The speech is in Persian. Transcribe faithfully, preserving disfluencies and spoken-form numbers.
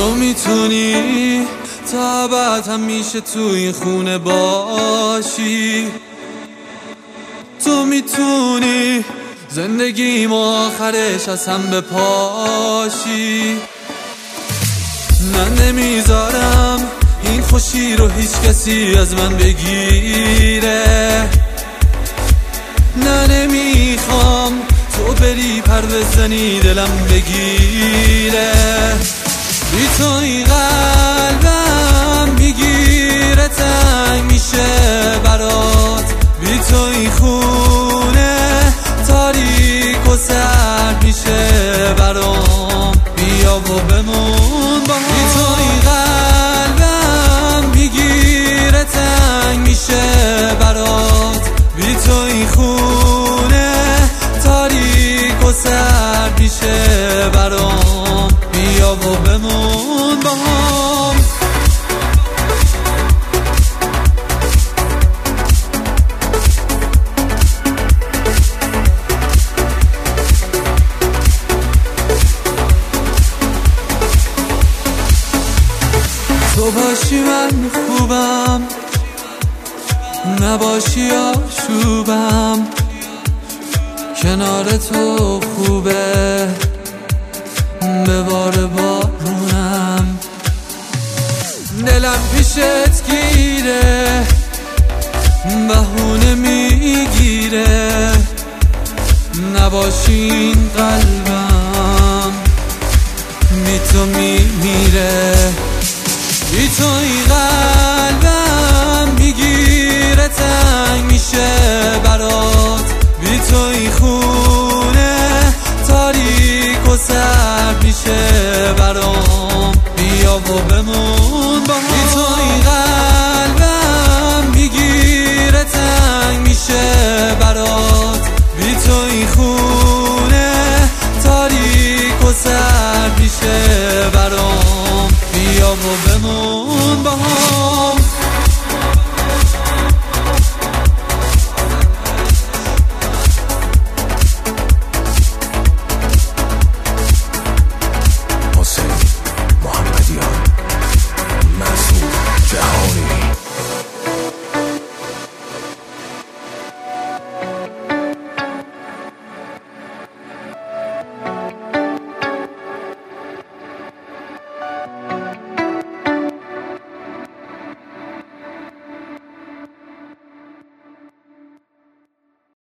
تو میتونی تا ابد همیشه تو این خونه باشی، تو میتونی زندگیم آخرش از هم بپاشی. من نمیذارم این خوشی رو هیچ کسی از من بگیره، نه نمیخوام تو بری پر بزنی دلم بگیره. بی تو این قلبم میگیره تنگ میشه برات، بی تو این خونه تاریک و سرد میشه برام. بیا و بمون با هم، بی تو این قلبم میگیره تنگ میشه برات، بی تو این خونه تاریک و سرد میشه برام. بیا و بمون با هم. تو باشی من خوبم، نباشی آشوبم، کنار تو خوبه به بار بارونم. دلم پیشت گیره بهونه میگیره، نباشی این قلبم بی تو میمیره. بی تو این قلبم میگیره تنگ میشه برات، بی تو این خونه تاریک و سرد میشه برام. بیا و بمون با هم، بی تو این قلبم میگیره تنگ میشه برات، بی تو این خونه تاریک و سرد میشه برام. بیا و بمون با هم.